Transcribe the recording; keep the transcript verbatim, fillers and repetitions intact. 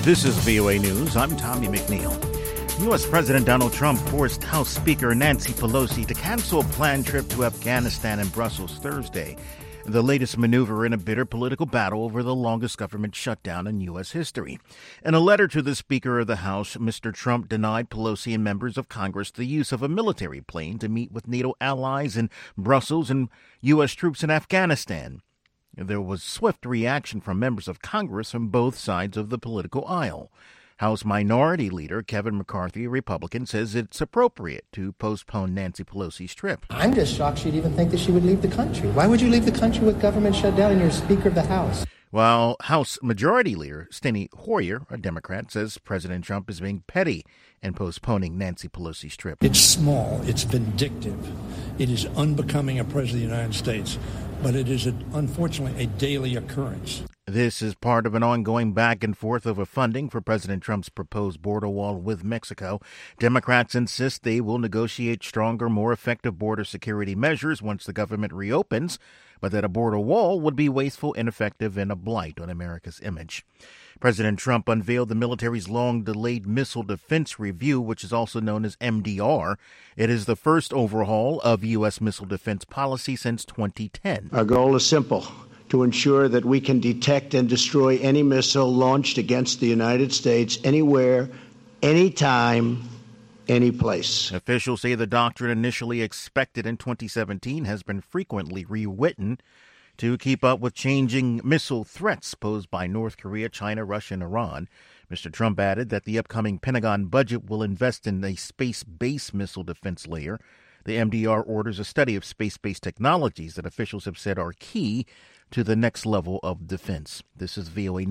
This is V O A News. I'm Tommy McNeil. U S. President Donald Trump forced House Speaker Nancy Pelosi to cancel a planned trip to Afghanistan and Brussels Thursday, the latest maneuver in a bitter political battle over the longest government shutdown in U S history. In a letter to the Speaker of the House, Mister Trump denied Pelosi and members of Congress the use of a military plane to meet with NATO allies in Brussels and U S troops in Afghanistan. There was swift reaction from members of Congress from both sides of the political aisle. House Minority Leader Kevin McCarthy, a Republican, says it's appropriate to postpone Nancy Pelosi's trip. I'm just shocked she'd even think that she would leave the country. Why would you leave the country with government shut down and you're Speaker of the House? While House Majority Leader Steny Hoyer, a Democrat, says President Trump is being petty in postponing Nancy Pelosi's trip. It's small. It's vindictive. It is unbecoming a president of the United States. But it is, a, unfortunately, a daily occurrence. This is part of an ongoing back and forth over funding for President Trump's proposed border wall with Mexico. Democrats insist they will negotiate stronger, more effective border security measures once the government reopens, but that a border wall would be wasteful, ineffective, and a blight on America's image. President Trump unveiled the military's long-delayed Missile Defense Review, which is also known as M D R. It is the first overhaul of U S missile defense policy since twenty ten. Our goal is simple: to ensure that we can detect and destroy any missile launched against the United States anywhere, anytime, any place. Officials say the doctrine initially expected in twenty seventeen has been frequently rewritten to keep up with changing missile threats posed by North Korea, China, Russia, and Iran. Mister Trump added that the upcoming Pentagon budget will invest in a space-based missile defense layer. The M D R orders a study of space-based technologies that officials have said are key to the next level of defense. This is V O A